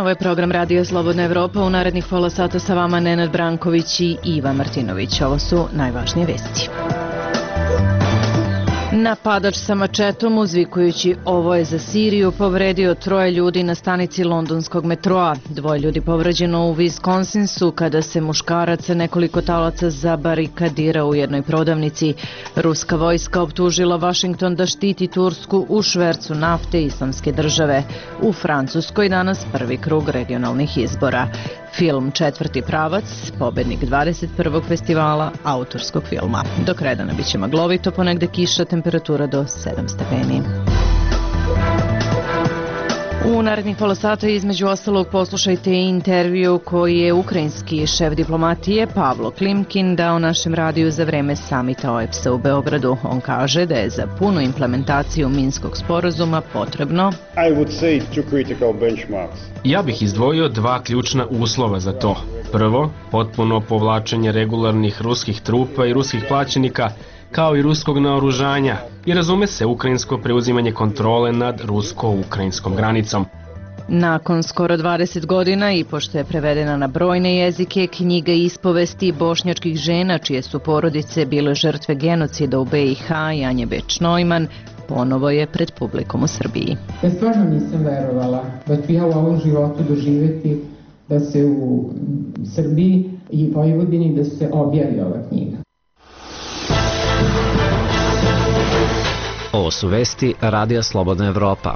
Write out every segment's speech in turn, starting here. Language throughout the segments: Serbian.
Ovo je program Radio Slobodna Evropa. U narednih pola sata sa vama Nenad Branković i Iva Martinović. Ovo su najvažnije vesti. Napadač sa mačetom, uzvikujući "Ovo je za Siriju", povredio 3 ljudi na stanici londonskog metroa. 2 ljudi povređeno u Wisconsinsu kada se muškarac sa nekoliko talaca zabarikadirao u jednoj prodavnici. Ruska vojska optužila Vašington da štiti Tursku u švercu nafte Islamske države. U Francuskoj danas prvi krug regionalnih izbora. Film "Četvrti pravac", pobednik 21. festivala autorskog filma. Do kredana biće maglovito, ponegde kiša, temperatura do 7 stepeni. U narednih pola sata između ostalog poslušajte intervju koji je ukrajinski šef diplomatije Pavlo Klimkin dao našem radiju za vreme samita OEBS-a u Beogradu. On kaže da je za punu implementaciju Minskog sporazuma potrebno Ja bih izdvojio 2 ključna uslova za to. Prvo, potpuno povlačenje regularnih ruskih trupa i ruskih plaćenika, kao i ruskog naoružanja, i razume se ukrajinsko preuzimanje kontrole nad rusko-ukrajinskom granicom. Nakon skoro 20 godina i pošto je prevedena na brojne jezike, knjiga ispovesti bošnjačkih žena čije su porodice bile žrtve genocida u BiH Janje Beč-Neumann ponovo je pred publikom u Srbiji. Ja stvarno nisam verovala da ću ja u ovom životu doživjeti da se u Srbiji i Vojvodini da se objavi ova knjiga. Ovo su vesti Radija Slobodna Evropa.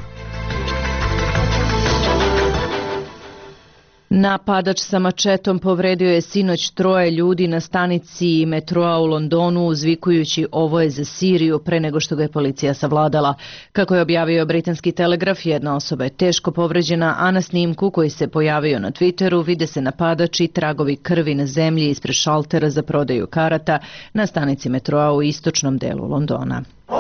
Napadač sa mačetom povredio je sinoć 3 ljudi na stanici metroa u Londonu, uzvikujući "Ovo je za Siriju", pre nego što ga je policija savladala. Kako je objavio britanski Telegraf, jedna osoba je teško povređena, a na snimku koji se pojavio na Twitteru vide se napadač i tragovi krvi na zemlji ispred šaltera za prodaju karata na stanici metroa u istočnom delu Londona.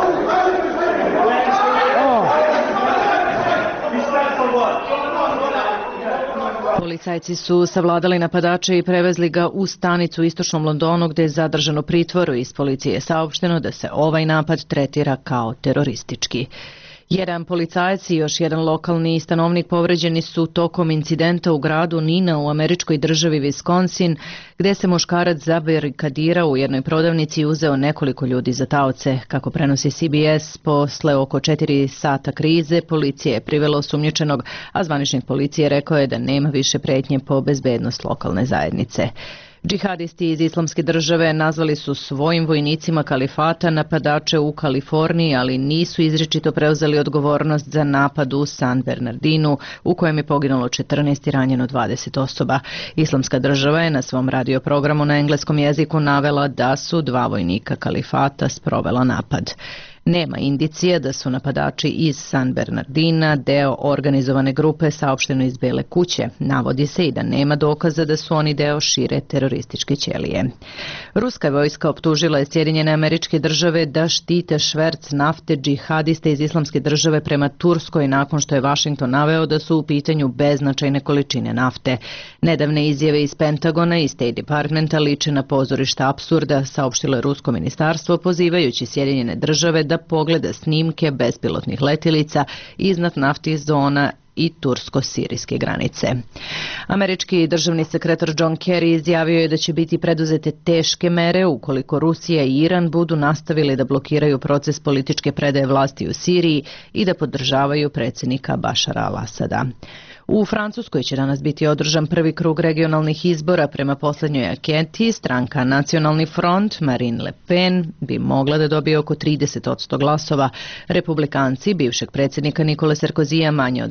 Policajci su savladali napadača i prevezli ga u stanicu u istočnom Londonu gde je zadržan u pritvoru. Iz policije je saopšteno da se ovaj napad tretira kao teroristički. Jedan policajac i još jedan lokalni stanovnik povređeni su tokom incidenta u gradu Nina u američkoj državi Wisconsin, gde se muškarac zabarikadirao u jednoj prodavnici i uzeo nekoliko ljudi za taoce. Kako prenosi CBS, posle oko 4 sata krize, policija je privela osumnjičenog, a zvaničnik policije rekao je da nema više pretnje po bezbednost lokalne zajednice. Džihadisti iz Islamske države nazvali su svojim vojnicima kalifata napadače u Kaliforniji, ali nisu izričito preuzeli odgovornost za napad u San Bernardinu, u kojem je poginulo 14 i ranjeno 20 osoba. Islamska država je na svom radio programu na engleskom jeziku navela da su 2 vojnika kalifata sprovela napad. Nema indicije da su napadači iz San Bernardina deo organizovane grupe, saopšteno iz Bele kuće. Navodi se i da nema dokaza da su oni deo šire terorističke ćelije. Ruska vojska optužila je Sjedinjene Američke Države da štite šverc nafte džihadiste iz Islamske države prema Turskoj nakon što je Vašington naveo da su u pitanju beznačajne količine nafte. Nedavne izjave iz Pentagona i State Departmenta liče na pozorišta apsurda, saopštilo je rusko ministarstvo pozivajući Sjedinjene države da pogleda snimke bespilotnih letjelica iznad naftnih zona i tursko-sirijske granice. Američki državni sekretar John Kerry izjavio je da će biti preduzete teške mere ukoliko Rusija i Iran budu nastavili da blokiraju proces političke predaje vlasti u Siriji i da podržavaju predsjednika Bašara al-Asada. U Francuskoj će danas biti održan prvi krug regionalnih izbora. Prema poslednjoj anketi, stranka Nacionalni front Marine Le Pen bi mogla da dobije oko 30% glasova. Republikanci bivšeg predsjednika Nikole Sarkozija manje od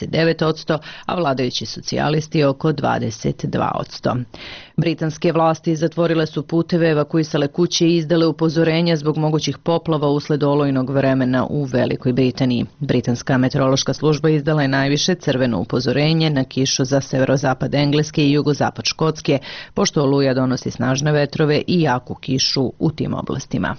29%, a vladajući socijalisti oko 22%. Britanske vlasti zatvorile su puteve, evakuisale kuće i izdale upozorenja zbog mogućih poplava usled olujnog vremena u Velikoj Britaniji. Britanska meteorološka služba izdala je najviše crveno upozorenje na kišu za severozapad Engleske i jugozapad Škotske, pošto oluja donosi snažne vetrove i jaku kišu u tim oblastima.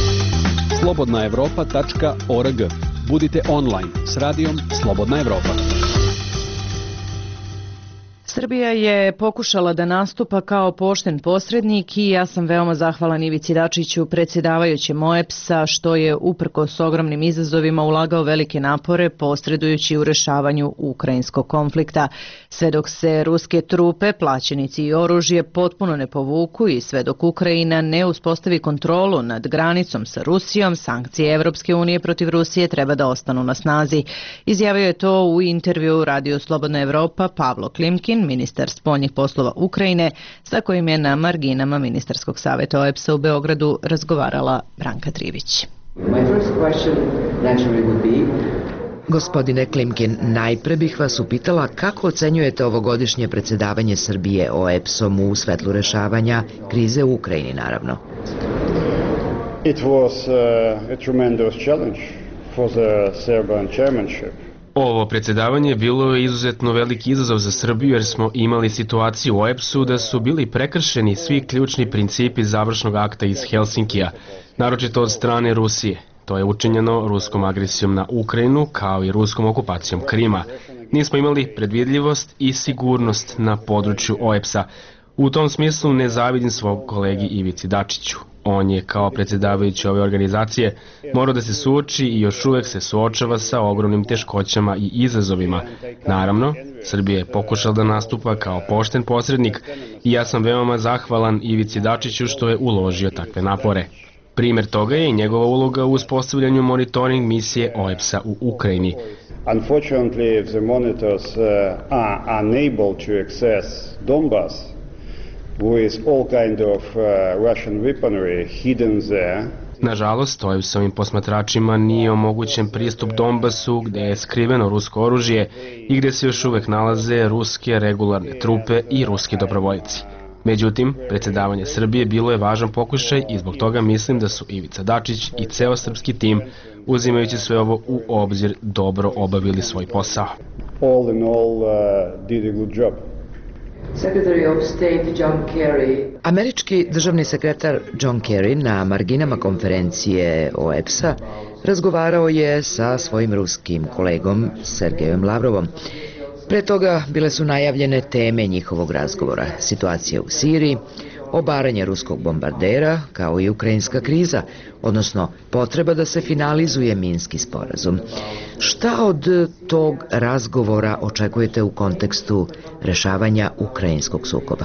slobodnaevropa.org. Budite online s radijom Slobodna Evropa. Srbija je pokušala da nastupa kao pošten posrednik i ja sam veoma zahvalan Ivici Dačiću, predsjedavajućem OEBS-a, što je uprkos ogromnim izazovima ulagao velike napore posredujući u rešavanju ukrajinskog konflikta. Sve dok se ruske trupe, plaćenici i oružje potpuno ne povuku i sve dok Ukrajina ne uspostavi kontrolu nad granicom sa Rusijom, sankcije Evropske unije protiv Rusije treba da ostanu na snazi. Izjavio je to u intervju Radio Slobodna Evropa Pavlo Klimkin, ministar spoljnih poslova Ukrajine, sa kojim je na marginama ministarskog saveta OEBS-a u Beogradu razgovarala Branka Trivić. Gospodine Klimkin, najpre bih vas upitala kako ocenjujete ovogodišnje predsjedavanje Srbije OEBS-om u svetlu rešavanja krize u Ukrajini, naravno. It was a tremendous challenge for the Serbian chairmanship. Ovo predsjedavanje bilo je izuzetno veliki izazov za Srbiju jer smo imali situaciju u OEBS-u da su bili prekršeni svi ključni principi završnog akta iz Helsinkija, naročito od strane Rusije. To je učinjeno ruskom agresijom na Ukrajinu kao i ruskom okupacijom Krima. Nismo imali predvidljivost i sigurnost na području OEBS-a. U tom smislu ne zavidim svog kolegi Ivici Dačiću. On je kao predsjedavajući ove organizacije morao da se suoči i još uvek se suočava sa ogromnim teškoćama i izazovima. Naravno, Srbija je pokušala da nastupa kao pošten posrednik i ja sam veoma zahvalan Ivici Dačiću što je uložio takve napore. Primer toga je i njegova uloga u uspostavljanju monitoring misije OEBS-a u Ukrajini. Unfortunately, the monitors are unable to access Donbas with all kind of Russian weaponry hidden there. Nažalost, OEBS-ovim posmatračima nije omogućen pristup Donbasu gde je skriveno rusko oružje i gde se još uvek nalaze ruske regularne trupe i ruski dobrovoljci. Međutim, predsjedavanje Srbije bilo je važan pokušaj i zbog toga mislim da su Ivica Dačić i ceo srpski tim, uzimajući sve ovo u obzir, dobro obavili svoj posao. All in all, did a good job. Američki državni sekretar John Kerry na marginama konferencije OEBS-a razgovarao je sa svojim ruskim kolegom Sergejom Lavrovom. Pre toga bile su najavljene teme njihovog razgovora: situacija u Siriji, obaranje ruskog bombardera, kao i ukrajinska kriza, odnosno potreba da se finalizuje Minski sporazum. Šta od tog razgovora očekujete u kontekstu rešavanja ukrajinskog sukoba?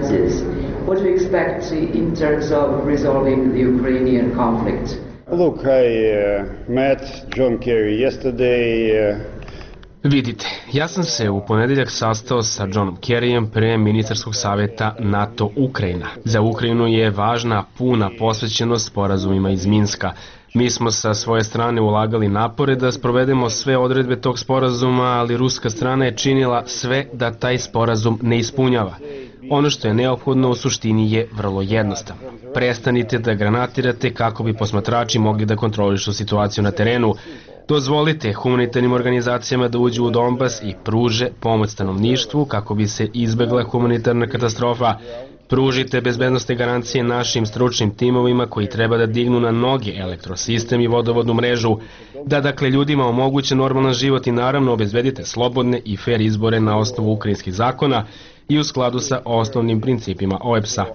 Look, I met John Kerry yesterday. Vidite, ja sam se u ponedeljak sastao sa Johnom Kerryjem pre ministarskog saveta NATO-Ukrajina. Za Ukrajinu je važna puna posvećenost sporazumima iz Minska. Mi smo sa svoje strane ulagali napore da sprovedemo sve odredbe tog sporazuma, ali ruska strana je činila sve da taj sporazum ne ispunjava. Ono što je neophodno u suštini je vrlo jednostavno. Prestanite da granatirate kako bi posmatrači mogli da kontrolišu situaciju na terenu. Dozvolite humanitarnim organizacijama da uđu u Donbas i pruže pomoć stanovništvu kako bi se izbegla humanitarna katastrofa. Pružite bezbednostne garancije našim stručnim timovima koji treba da dignu na noge elektrosistem i vodovodnu mrežu, da dakle ljudima omoguće normalan život i naravno obezbedite slobodne i fair izbore na osnovu ukrajinskih zakona i u skladu sa osnovnim principima OEBS-a.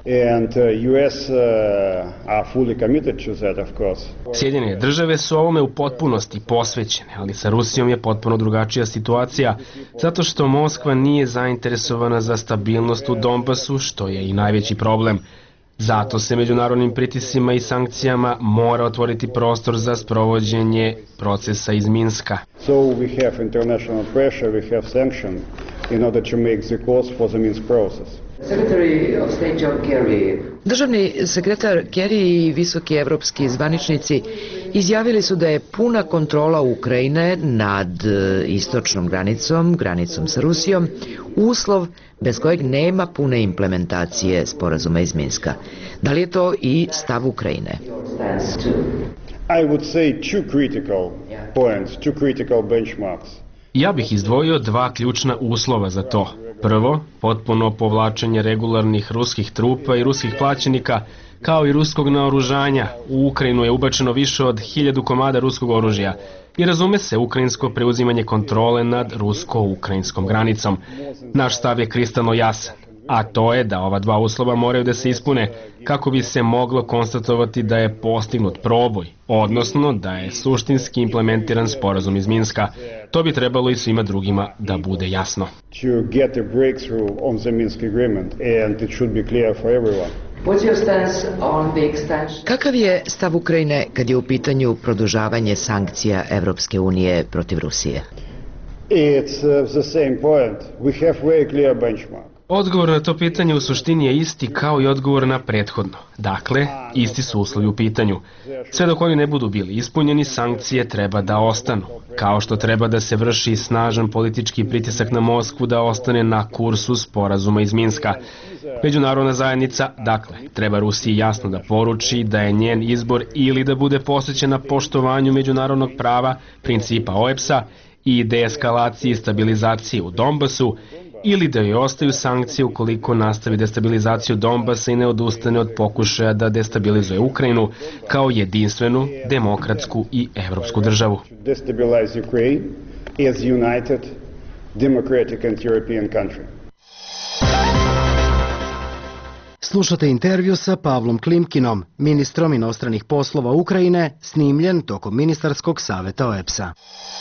Sjedinjene države su ovome u potpunosti posvećene, ali sa Rusijom je potpuno drugačija situacija, zato što Moskva nije zainteresovana za stabilnost u Donbasu, što je i najveći problem. Zato se međunarodnim pritiscima i sankcijama mora otvoriti prostor za sprovođenje procesa iz Minska. So we have international pressure, we have sanctions in order to make the course for the Minsk process. Državni sekretar Kerry i visoki evropski zvaničnici izjavili su da je puna kontrola Ukrajine nad istočnom granicom sa Rusijom, uslov bez kojeg nema pune implementacije sporazuma iz Minska. Da li je to i stav Ukrajine? I would say two critical points, two critical benchmarks. Ja bih izdvojio dva ključna uslova za to. Prvo, potpuno povlačenje regularnih ruskih trupa i ruskih plaćenika, kao i ruskog naoružanja. U Ukrajinu je ubačeno više od 1000 komada ruskog oružja. i razume se ukrajinsko preuzimanje kontrole nad rusko-ukrajinskom granicom. Naš stav je kristalno jasan, a to je da ova dva uslova moraju da se ispune kako bi se moglo konstatovati da je postignut proboj, odnosno da je suštinski implementiran sporazum iz Minska. To bi trebalo i svima drugima da bude jasno. Kakav je stav Ukrajine kad je u pitanju produžavanje sankcija Evropske unije protiv Rusije? Odgovor na to pitanje u suštini je isti kao i odgovor na prethodno. Dakle, isti su uslovi u pitanju. Sve dok oni ne budu bili ispunjeni, sankcije treba da ostanu. Kao što treba da se vrši snažan politički pritisak na Moskvu da ostane na kursu sporazuma iz Minska. Međunarodna zajednica, dakle, treba Rusiji jasno da poruči da je njen izbor ili da bude posvećena poštovanju međunarodnog prava, principa OEBS-a i deeskalaciji i stabilizaciji u Donbasu, ili da joj ostaju sankcije ukoliko nastavi destabilizaciju Donbasa i ne odustane od pokušaja da destabilizuje Ukrajinu kao jedinstvenu, demokratsku i evropsku državu. Slušate intervju sa Pavlom Klimkinom, ministrom inostranih poslova Ukrajine, snimljen tokom ministarskog saveta OEBS-a.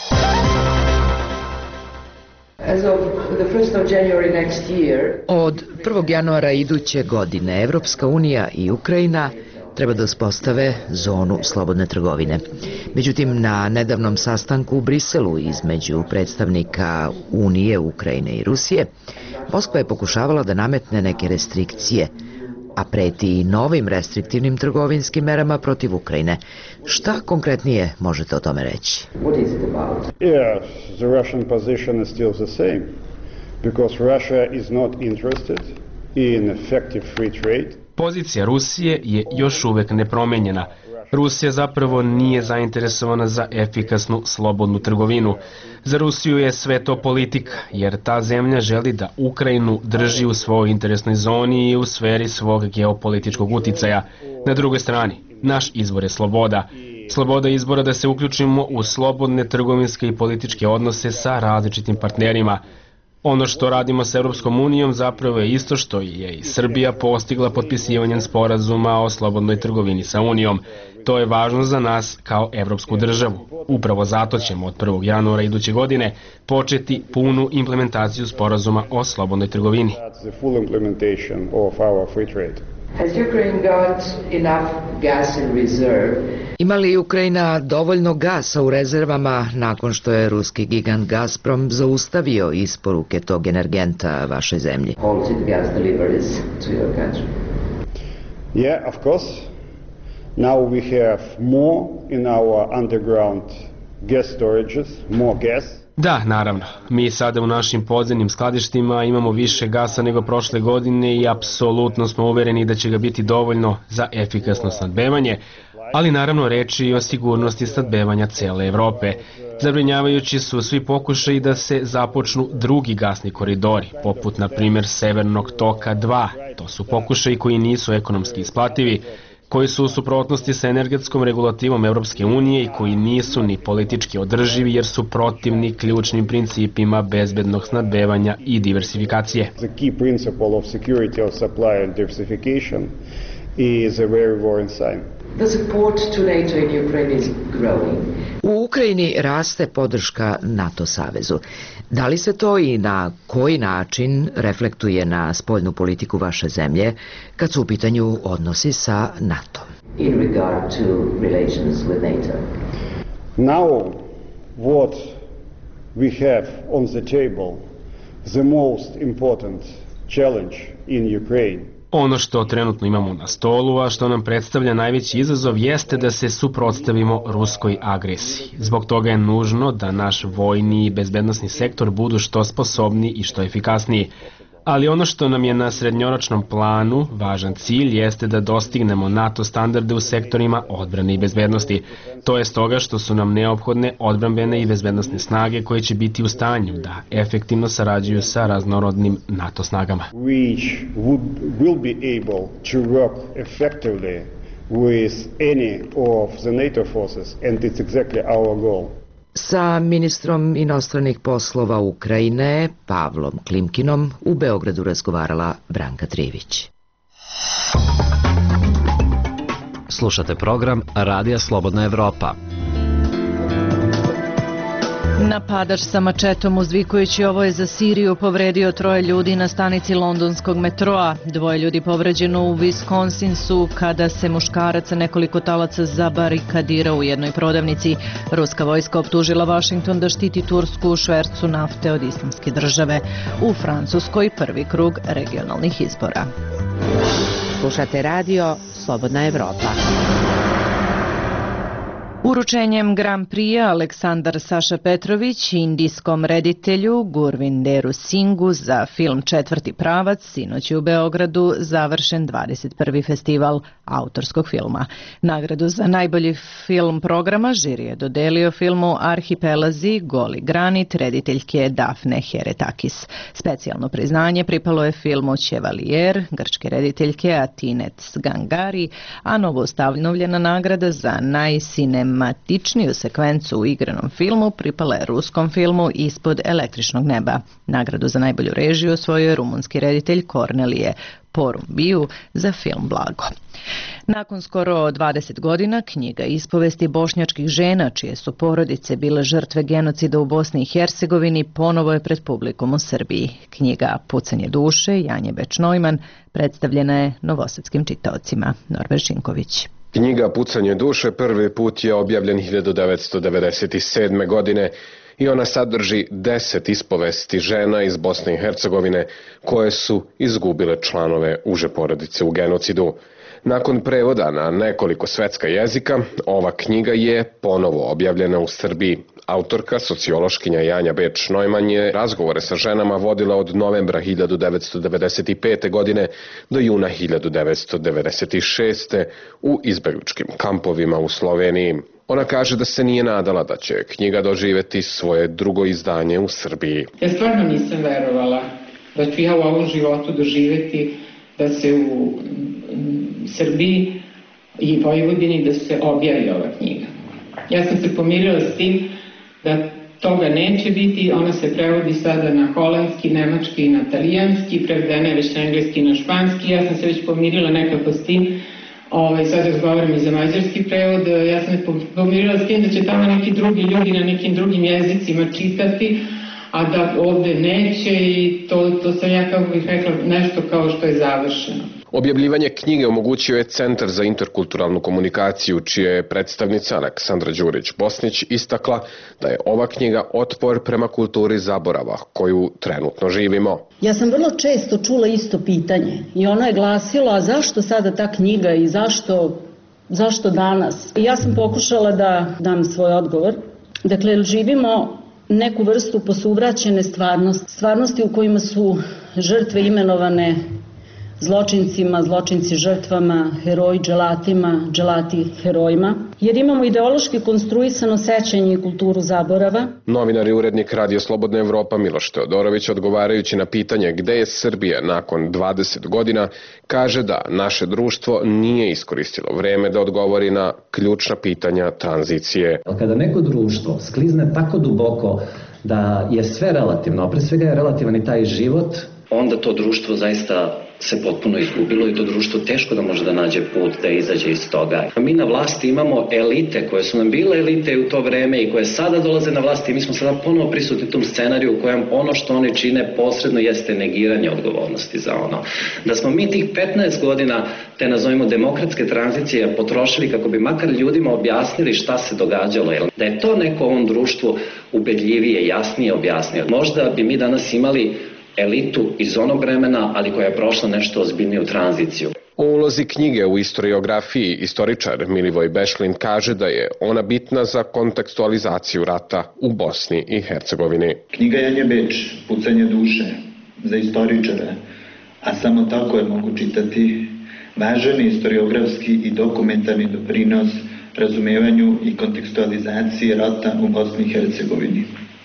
Od 1. januara iduće godine Evropska unija i Ukrajina treba da uspostave zonu slobodne trgovine. Međutim, na nedavnom sastanku u Briselu između predstavnika Unije, Ukrajine i Rusije, Moskva je pokušavala da nametne neke restrikcije, a preti i novim restriktivnim trgovinskim merama protiv Ukrajine. Šta konkretnije možete o tome reći? Yeah, the Russian position is still the same, because Russia is not interested in effective free trade. Pozicija Rusije je još uvek nepromenjena. Rusija zapravo nije zainteresovana za efikasnu slobodnu trgovinu. Za Rusiju je sve to politika, jer ta zemlja želi da Ukrajinu drži u svojoj interesnoj zoni i u sferi svog geopolitičkog uticaja. Na drugoj strani, naš izbor je sloboda. Sloboda izbora da se uključimo u slobodne trgovinske i političke odnose sa različitim partnerima. Ono što radimo sa Europskom unijom zapravo je isto što je i Srbija postigla potpisivanjem sporazuma o slobodnoj trgovini sa Unijom. To je važno za nas kao evropsku državu. Upravo zato ćemo od 1. januara iduće godine početi punu implementaciju sporazuma o slobodnoj trgovini. Ima li Ukrajina dovoljno gasa u rezervama nakon što je ruski gigant Gazprom zaustavio isporuke tog energenta vašoj zemlji? Yeah, of course. Now we have more in our underground gas storages, more gas. Da, naravno. Mi sada u našim podzemnim skladištima imamo više gasa nego prošle godine i apsolutno smo uvereni da će ga biti dovoljno za efikasno snabdevanje, ali naravno reč je i o sigurnosti snabdevanja cele Evrope. Zabrinjavajući su svi pokušaji da se započnu drugi gasni koridori, poput na primjer Severnog toka 2. To su pokušaji koji nisu ekonomski isplativi, koji su u suprotnosti sa energetskom regulativom Evropske unije i koji nisu ni politički održivi jer su protivni ključnim principima bezbednog snabdevanja i diversifikacije. The key principle of security of supply and diversification is a very worrying sign. The support to NATO in Ukraine is growing. U Ukrajini raste podrška NATO savezu. Da li se to i na koji način reflektuje na spoljnu politiku vaše zemlje kad su u pitanju odnosi sa NATO? In regard to relations with NATO. Now what we have on the table, the most important challenge in Ukraine. Ono što trenutno imamo na stolu, a što nam predstavlja najveći izazov, jeste da se suprotstavimo ruskoj agresiji. Zbog toga je nužno da naš vojni i bezbednosni sektor budu što sposobniji i što efikasniji. Ali ono što nam je na srednjoročnom planu važan cilj jeste da dostignemo NATO standarde u sektorima odbrane i bezbednosti. To je stoga što su nam neophodne odbrambene i bezbednosne snage koje će biti u stanju da efektivno sarađuju sa raznorodnim NATO snagama. Which will be able to work effectively with any of the NATO forces, and it's exactly our goal. Sa ministrom inostranih poslova Ukrajine Pavlom Klimkinom u Beogradu razgovarala Branka Trivić. Slušate program Radija Slobodna Evropa. Napadač sa mačetom uzvikujući ovo je za Siriju povredio 3 ljudi na stanici londonskog metroa. 2 ljudi povređeno u Wisconsinsu kada se muškarac sa nekoliko talaca zabarikadirao u jednoj prodavnici. Ruska vojska optužila Washington da štiti Tursku u švercu nafte od Islamske države. U Francuskoj prvi krug regionalnih izbora. Slušate radio Slobodna Evropa. Uručenjem Grand Prix Aleksandar Saša Petrović indijskom reditelju Gurvinderu Singhu za film Četvrti pravac sinoć je u Beogradu završen 21. festival autorskog filma. Nagradu za najbolji film programa žiri je dodelio filmu Arhipelazi, Goli granit rediteljke Dafne Heretakis. Specijalno priznanje pripalo je filmu Chevalier grčke rediteljke Atinet Gangari, a novostavljena nagrada za najsinematičniju sekvencu u igranom filmu pripala je ruskom filmu Ispod električnog neba. Nagradu za najbolju režiju osvojio je rumunski reditelj Kornelije Porumbiu za film Blago. Nakon skoro 20 godina knjiga ispovesti bošnjačkih žena čije su porodice bile žrtve genocida u Bosni i Hercegovini ponovo je pred publikom u Srbiji. Knjiga Pucanje duše Janje Beč-Neumann predstavljena je novosadskim čitaocima. Norbert Žinković. Knjiga Pucanje duše prvi put je objavljen 1997. godine i ona sadrži 10 ispovesti žena iz Bosne i Hercegovine koje su izgubile članove uže porodice u genocidu. Nakon prevoda na nekoliko svetska jezika, ova knjiga je ponovo objavljena u Srbiji. Autorka, sociološkinja Janja Beč-Neumann je razgovore sa ženama vodila od novembra 1995. godine do juna 1996. u izbegličkim kampovima u Sloveniji. Ona kaže da se nije nadala da će knjiga doživeti svoje drugo izdanje u Srbiji. Ja stvarno nisam verovala da ću ja u ovom životu doživeti da se u Srbiji i Vojvodini da se objavi ova knjiga. Ja sam se pomirila s tim da toga neće biti, ona se prevodi sada na holandski, nemački i na talijanski, prevedena je već na engleski i na španski, ja sam se već pomirila nekako s tim, sad razgovaram i za mađarski prevod, ja sam se pomirila s tim da će tamo neki drugi ljudi na nekim drugim jezicima čitati, a da ovde neće i to sam ja, kako bih rekla, nešto kao što je završeno. Objavljivanje knjige omogućio je Centar za interkulturalnu komunikaciju, čija je predstavnica Aleksandra Đurić-Bosnić istakla da je ova knjiga otpor prema kulturi zaborava koju trenutno živimo. Ja sam vrlo često čula isto pitanje i ono je glasilo, a zašto sada ta knjiga i zašto danas? I ja sam pokušala da dam svoj odgovor. Dakle, živimo neku vrstu posuvraćene stvarnosti u kojima su žrtve imenovane zločincima, zločinci žrtvama, heroji dželatima, dželati herojima, jer imamo ideološki konstruisano sećanje i kulturu zaborava. Novinar i urednik Radio Slobodna Evropa Miloš Teodorović, odgovarajući na pitanje gde je Srbija nakon 20 godina, kaže da naše društvo nije iskoristilo vreme da odgovori na ključna pitanja tranzicije. Kada neko društvo sklizne tako duboko da je sve relativno, a pre svega je relativan i taj život, onda to društvo zaista se potpuno izgubilo i to društvo teško da može da nađe put da izađe iz toga. Mi na vlasti imamo elite koje su nam bile elite u to vreme i koje sada dolaze na vlasti i mi smo sada ponovo prisutni u tom scenariju u kojem ono što oni čine posredno jeste negiranje odgovornosti za ono. Da smo mi tih 15 godina te nazovimo demokratske tranzicije potrošili kako bi makar ljudima objasnili šta se događalo. Da je to neko ovom društvu ubedljivije, jasnije objasnio. Možda bi mi danas imali elitu iz onog vremena, ali koja je prošla nešto ozbiljniju tranziciju. O ulozi knjige u istoriografiji istoričar Milivoj Bešlin kaže da je ona bitna za kontekstualizaciju rata u Bosni i Hercegovini. Knjiga Janje Beč, Pucanje duše, za istoričare, a samo tako je mogu čitati, važan istoriografski i dokumentarni doprinos razumevanju i kontekstualizaciji rata u Bosni i Hercegovini.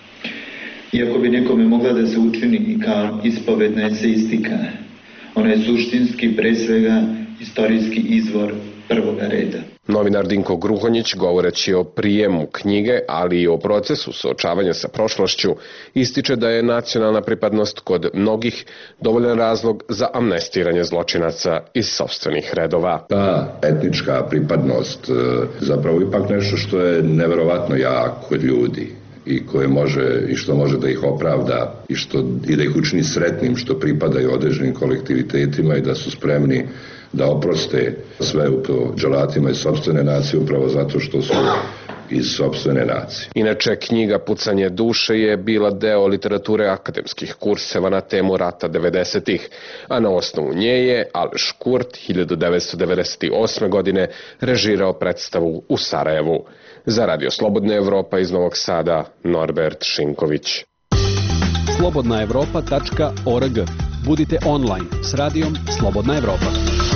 Iako bi nekome mogla da se učini i kao ispovedna eseistika, ona je suštinski, pre svega, istorijski izvor prvoga reda. Novinar Dinko Gruhonjić, govoreći o prijemu knjige, ali i o procesu suočavanja sa prošlošću, ističe da je nacionalna pripadnost kod mnogih dovoljan razlog za amnestiranje zločinaca iz sopstvenih redova. Ta etnička pripadnost zapravo ipak nešto što je neverovatno jako kod ljudi i koje može i što može da ih opravda i da ih učini sretnim što pripadaju određenim kolektivitetima i da su spremni da oproste sve upravo dželatima iz sopstvene nacije upravo zato što su iz sopstvene nacije. Inače, knjiga Pucanje duše je bila deo literature akademskih kurseva na temu rata 90-ih, a na osnovu nje je Aleš Kurt 1998. godine režirao predstavu u Sarajevu. Za Radio Slobodna Evropa iz Novog Sada, Norbert Šinković. slobodnaevropa.org. Budite online s radijom Slobodna Evropa.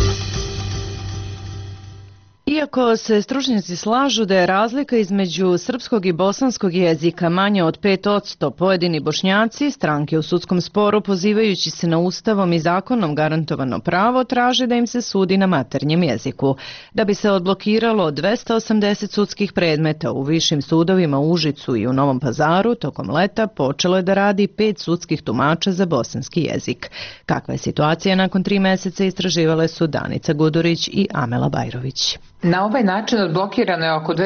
Iako se stručnjaci slažu da je razlika između srpskog i bosanskog jezika manja od 5%, pojedini Bošnjaci, stranke u sudskom sporu, pozivajući se na ustavom i zakonom garantovano pravo, traže da im se sudi na maternjem jeziku. Da bi se odblokiralo 280 sudskih predmeta u višim sudovima u Užicu i u Novom Pazaru, tokom leta počelo je da radi 5 sudskih tumača za bosanski jezik. Kakva je situacija nakon 3 meseca istraživale su Danica Gudurić i Amela Bajrović. Na ovaj način odblokirano je oko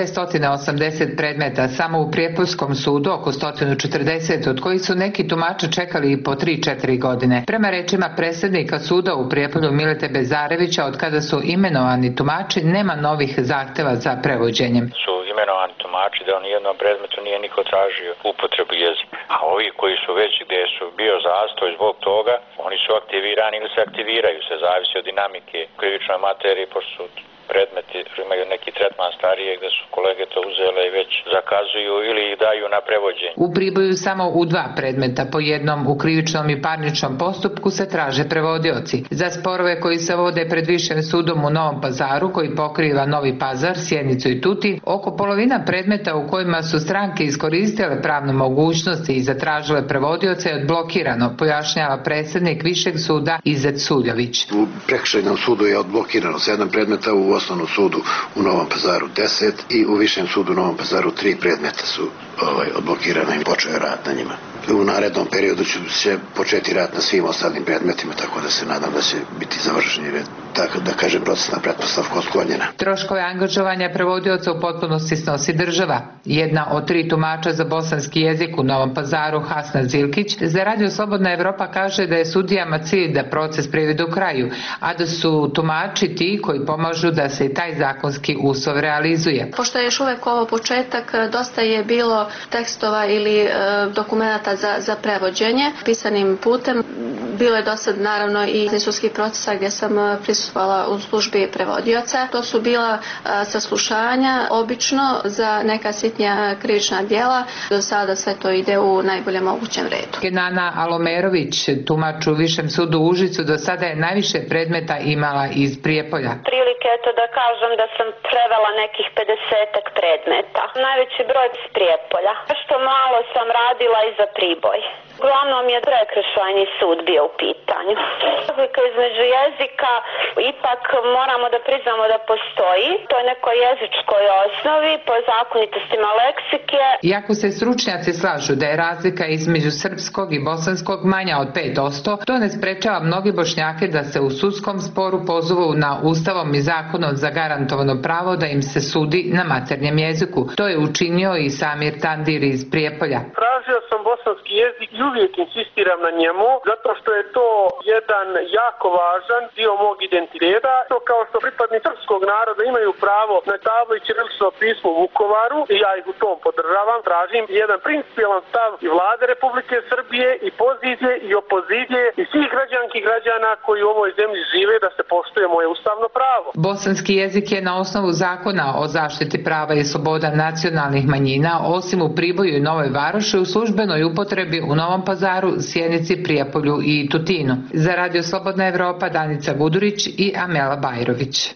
280 predmeta, samo u Prijepoljskom sudu oko 140, od kojih su neki tumači čekali i po 3-4 godine. Prema rečima predsjednika suda u Prijepolju Milete Bezarevića, od kada su imenovani tumači, nema novih zahteva za prevođenjem. Su imenovani tumači da u nijednom predmetu nije niko tražio upotrebu jezika. A ovi koji su već gdje su bio zastoj zbog toga, oni su aktivirani ili se aktiviraju, se zavisi od dinamike krivičnoj materiji, pošto su predmeti imaju neki tretman starije gdje su kolege to uzele i već zakazuju ili ih daju na prevođenje. U Priboju samo u 2 predmeta, po jednom u krivičnom i parničnom postupku, se traže prevodioci. Za sporove koji se vode pred Višim sudom u Novom Pazaru, koji pokriva Novi Pazar, Sjenicu i Tutin, oko polovina predmeta u kojima su stranke iskoristile pravnu mogućnost i zatražile prevodioce je odblokirano, pojašnjava predsjednik Višeg suda Izet Suljović. U prekršajnom sudu je odblokirano 7 predmeta, u Osnovnom sudu u Novom Pazaru 10 i u Višem sudu u Novom Pazaru 3 predmeta su odblokirane i počeo je rad na njima. U narednom periodu će početi rad na svim ostalim predmetima, tako da se nadam da će biti završeni red, tako da kažem procesna pretpostavka otklonjena. Troškove angažovanja prevodioca u potpunosti snosi država. Jedna od 3 tumača za bosanski jezik u Novom Pazaru, Hasna Zilkić, za Radio Slobodna Evropa kaže da je sudijama cilj da proces privede u kraju, a da su tumači ti koji pomažu da se i taj zakonski uslov realizuje. Pošto je još uvek ovo početak, dosta je bilo tekstova ili dokumenta za prevođenje pisanim putem. Bilo je dosad naravno i sudskih procesa gdje sam prisustvovala u službi prevodioca. To su bila saslušanja, obično za neka sitnija krivična djela. Do sada sve to ide u najboljem mogućem redu. Kenana Alomerović, tumač u Višem sudu u Užicu, do sada je najviše predmeta imala iz Prijepolja. Prilike eto da kažem da sam prevela nekih 50-ak predmeta. Najveći broj iz Prijepolja. Što malo sam radila i za Priboj. Uglavnom je prekršajni sud bio u pitanju. Razlika između jezika ipak moramo da priznamo da postoji. To je nekoj jezičkoj osnovi, po zakonitostima leksike. Iako se stručnjaci slažu da je razlika između srpskog i bosanskog manja od 5%, to ne sprečava mnogi Bošnjake da se u sudskom sporu pozovu na ustavom i zakonom zagarantovano pravo da im se sudi na maternjem jeziku. To je učinio i Samir Tandir iz Prijepolja. Tražio sam bosanski jezik i uvijek insistiram na njemu, zato što je to jedan jako važan dio mog identiteta. To kao što pripadnici srpskog naroda imaju pravo na tablo i ćirilično pismo u Vukovaru i ja ih u tom podržavam. Tražim jedan principijelan stav i vlade Republike Srbije i pozicije i opozicije i svih građanki i građana koji u ovoj zemlji žive da se poštuje moje ustavno pravo. Bosanski jezik je na osnovu zakona o zaštiti prava i sloboda nacionalnih manjina, osim u Priboju i Novoj Varoši, u službenoj upotrebi u Novom Pazaru, Sjenici, Prijepolju i Tutinu. Za Radio Slobodna Evropa, Danica Gudurić i Amela Bajrović.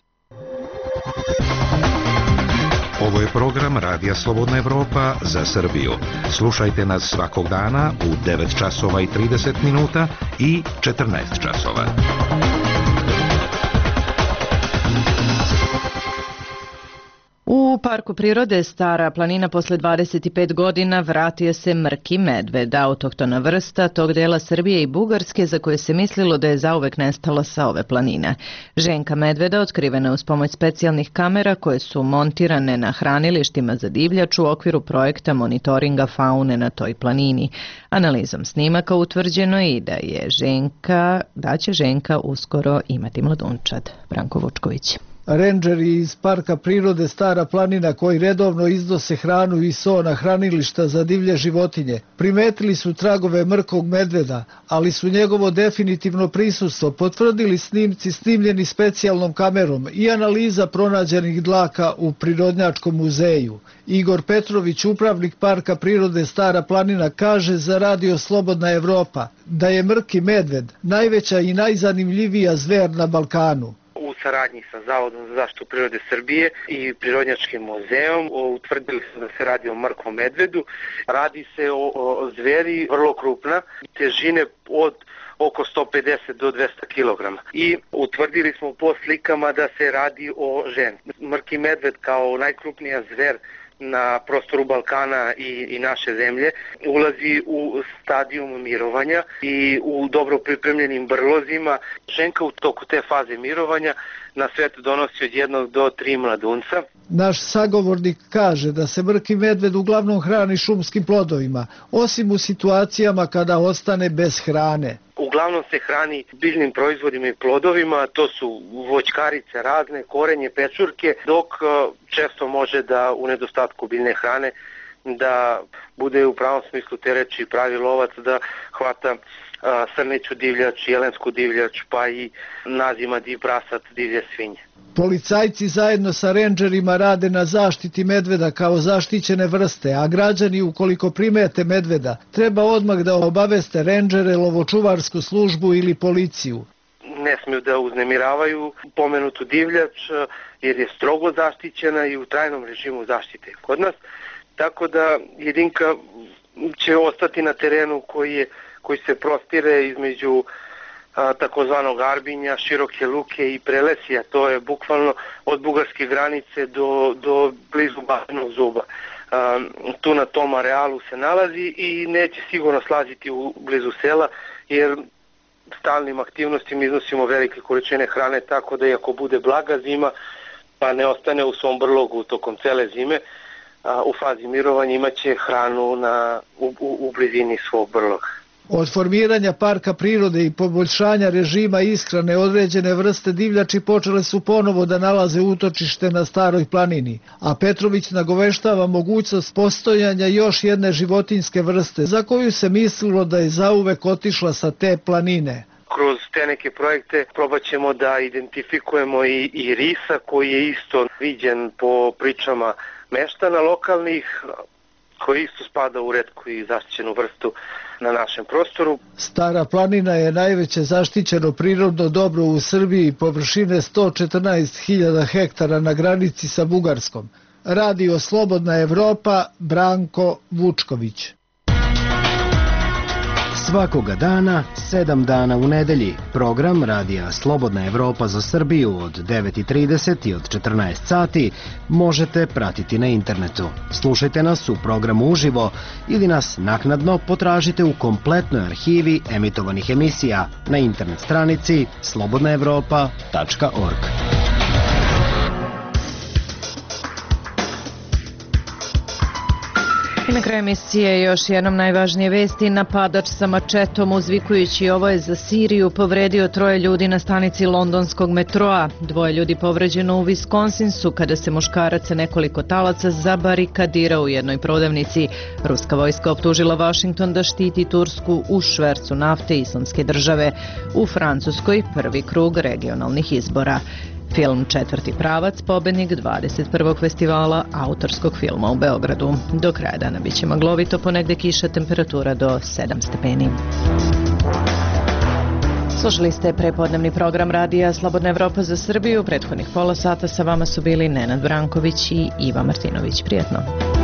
Ovo je program Radija Slobodna Evropa za Srbiju. Slušajte nas svakog dana u 9 časova i 30 minuta i 14 časova. U parku prirode Stara planina posle 25 godina vratio se mrki medved, autohtona vrsta tog dela Srbije i Bugarske za koje se mislilo da je zauvek nestala sa ove planine. Ženka medveda otkrivena uz pomoć specijalnih kamera koje su montirane na hranilištima za divljač u okviru projekta monitoringa faune na toj planini. Analizom snimaka utvrđeno je i da će Ženka uskoro imati mladunčad. Branko Vučković. Rendžeri iz Parka prirode Stara planina koji redovno iznose hranu i so na hranilišta za divlje životinje primetili su tragove mrkog medveda, ali su njegovo definitivno prisustvo potvrdili snimci snimljeni specijalnom kamerom i analiza pronađenih dlaka u Prirodnjačkom muzeju. Igor Petrović, upravnik Parka prirode Stara planina, kaže za Radio Slobodna Evropa da je mrki medved najveća i najzanimljivija zver na Balkanu. U saradnji sa Zavodom za zaštitu prirode Srbije i Prirodnjačkim muzejom utvrdili su da se radi o mrkom medvedu. Radi se o zveri vrlo krupna, težine od oko 150 do 200 kg. I utvrdili smo po slikama da se radi o ženi. Mrki medved kao najkrupnija zver na prostoru Balkana i naše zemlje ulazi u stadijum mirovanja i u dobro pripremljenim brlozima. Ženka u toku te faze mirovanja na svet donosi od 1 do 3 mladunca. Naš sagovornik kaže da se mrki medved uglavnom hrani šumskim plodovima, osim u situacijama kada ostane bez hrane. Uglavnom se hrani biljnim proizvodima i plodovima, to su voćkarice razne, korenje, pečurke, dok često može da u nedostatku biljne hrane da bude u pravom smislu te reči pravi lovac, da hvata srneću divljač, jelensku divljač, pa i nazimadi, prasad, divlje svinje. Policajci zajedno sa rendžerima rade na zaštiti medveda kao zaštićene vrste, a građani ukoliko primete medveda treba odmah da obaveste rendžere, lovočuvarsku službu ili policiju. Ne smiju da uznemiravaju pomenutu divljač jer je strogo zaštićena i u trajnom režimu zaštite kod nas, tako da jedinka će ostati na terenu koji se prostire između takozvanog Arbinja, Široke Luke i Prelesija. To je bukvalno od bugarske granice do blizu Bačnog Zuba. Tu na tom arealu se nalazi i neće sigurno slaziti u blizu sela jer stalnim aktivnostima iznosimo velike količine hrane, tako da i ako bude blaga zima pa ne ostane u svom brlogu tokom cele zime, u fazi mirovanja imaće hranu u blizini svog brloga. Od formiranja parka prirode i poboljšanja režima ishrane određene vrste divljači počele su ponovo da nalaze utočište na Staroj planini, a Petrović nagoveštava mogućnost postojanja još jedne životinjske vrste za koju se mislilo da je zauvek otišla sa te planine. Kroz te neke projekte probat ćemo da identifikujemo i risa koji je isto viđen po pričama meštana lokalnih, koji isto spada u retku i zaštićenu vrstu na našem prostoru. Stara planina je najveće zaštićeno prirodno dobro u Srbiji, površine 114.000 hektara na granici sa Bugarskom. Radio Slobodna Evropa, Branko Vučković. Svakoga dana, 7 dana u nedelji, program Radija Slobodna Evropa za Srbiju od 9:30 i od 14 sati možete pratiti na internetu. Slušajte nas u programu uživo ili nas naknadno potražite u kompletnoj arhivi emitovanih emisija na internet stranici slobodnaevropa.org. I na kraju emisije još jednom najvažnije vesti. Napadač sa mačetom uzvikujući ovo je za Siriju povredio 3 ljudi na stanici londonskog metroa. 2 ljudi povređeno u Wisconsinsu kada se muškarac sa nekoliko talaca zabarikadirao u jednoj prodavnici. Ruska vojska optužila Washington da štiti Tursku u švercu nafte Islamske države. U Francuskoj prvi krug regionalnih izbora. Film Četvrti pravac, pobednik 21. festivala autorskog filma u Beogradu. Do kraja dana bit će maglovito, ponegde kiša, temperatura do 7 stepeni. Slušali ste prepodnevni program Radija Slobodna Evropa za Srbiju. Prethodnih pola sata sa vama su bili Nenad Branković i Iva Martinović. Prijetno.